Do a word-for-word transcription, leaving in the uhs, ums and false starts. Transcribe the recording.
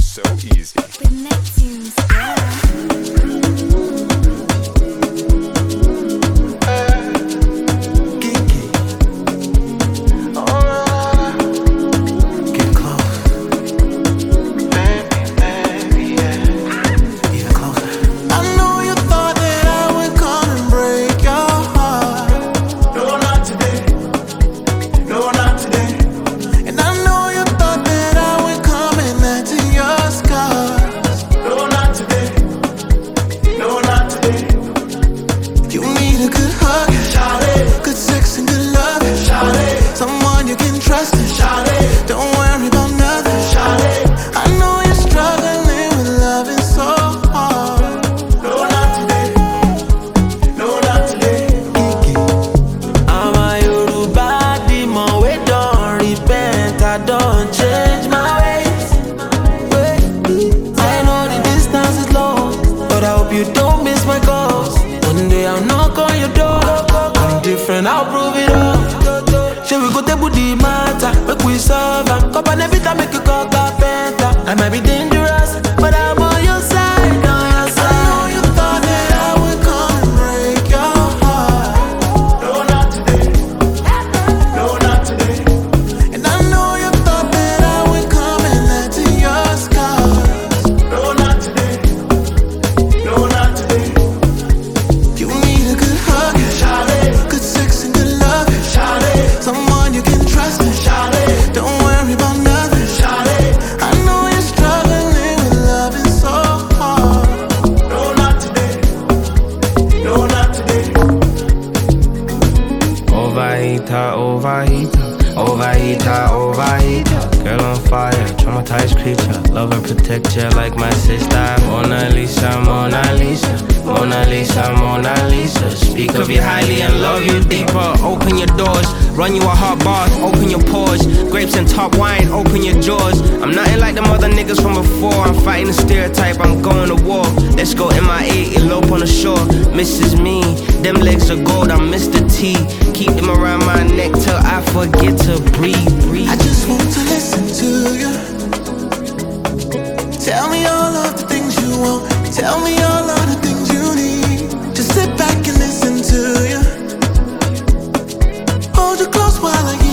so easy. With Neptune's, yeah. I'll prove it all. Shall we go table the matter? Make we solve am. Cup and every time make you call carpenter. I might be dangerous, but I'm on your side, on your side. I know you thought that I would come and break your heart. No, not today. No, not today. And I know you thought that I would come and let to your scars. No, not today. No, not today. You need a good hug, good sex and good love, someone you can trust. Don't worry about nothing. I know you're struggling with loving so hard. No, not today. No, not today. Overeater, overeater, overeater, overeater. Girl on fire, traumatized creature. Love and protect you like my sister. Mona Lisa, Mona Lisa, Mona Lisa, Mona Lisa. Speak of you highly and love you deeper. Open your doors, run you a hot bath, open your pores. Grapes and top wine, open your jaws. I'm nothing like them other niggas from before. I'm fighting the stereotype, I'm going to war. Let's go M I A, elope on the shore. Missus Me, them legs are gold, I'm Mister T. Keep them around my neck till I forget to breathe, breathe. I just want to listen to you. Tell me all of the things you want. Tell me all of the things you need. Just sit back and listen to you. Hold you close while I